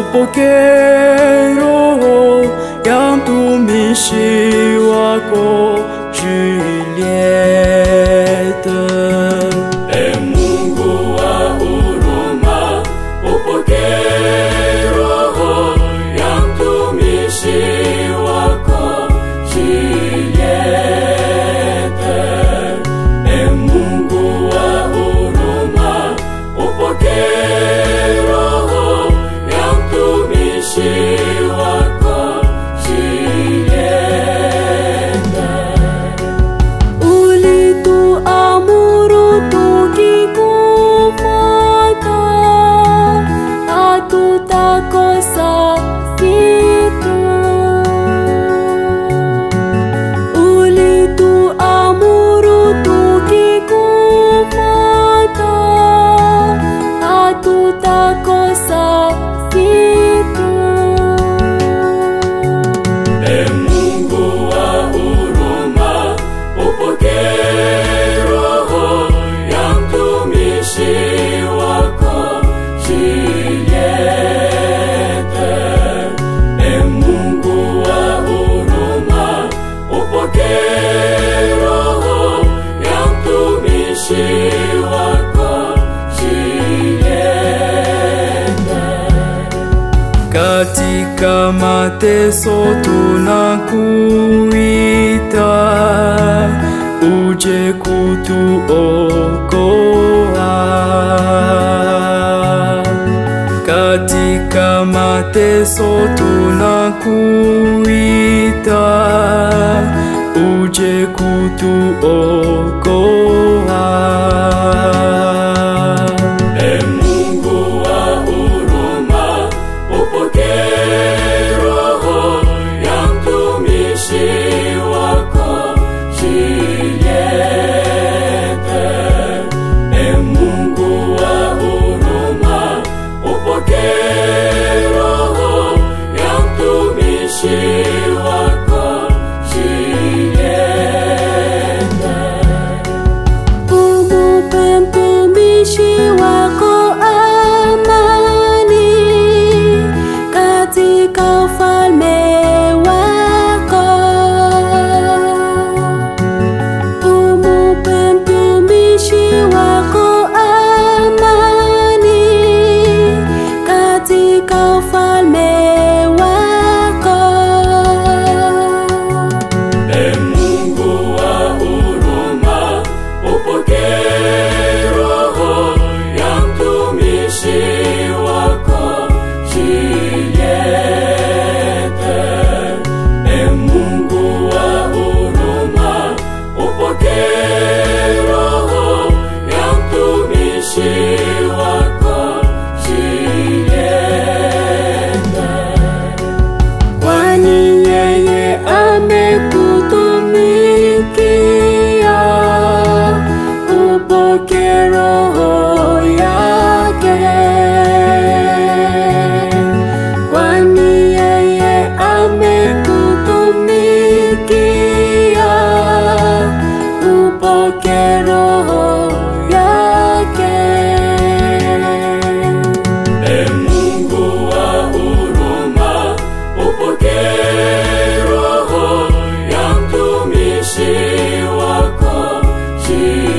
upokee roho ya mtumishi wako Juliette. E Mungu wa huruma, upokee roho ya mtumishi wako Juliette. E Mungu wa huruma, upokee roho ya mtumishi wako Juliette. Ulituamuru tukikufuata, hatutakosa kitu. Ulituamuru tukikufuata, hatutakosa kitu. E Mungu wa huruma, upokee roho ya mtumishi wako Juliette. E Mungu wa huruma, upokee roho ya mtumishi wako Juliette. Katika mateso tunakuita, uje kutuokoa. Katika mateso tunakuita, uje kutuokoa. E Mungu wa huruma, upokee roho ya mtumishi wako Juliette. E Mungu wa huruma, upokee roho ya mtumishi wako Juliette. Umupe mtumishi wako amani katika ufalme wako. Umupe mtumishi wako amani katika ufalme wako. E Mungu wa huruma, upokee roho ya mtumishi wako Juliette. E Mungu wa huruma, upokee roho ya mtumishi wako Juliette. Kwani yeye amekutumikia, upokee roho yake. Kwani yeye amekutumikia, upokee roho yake. E Mungu wa huruma, upokee roho ya mtumishi wako Juliette.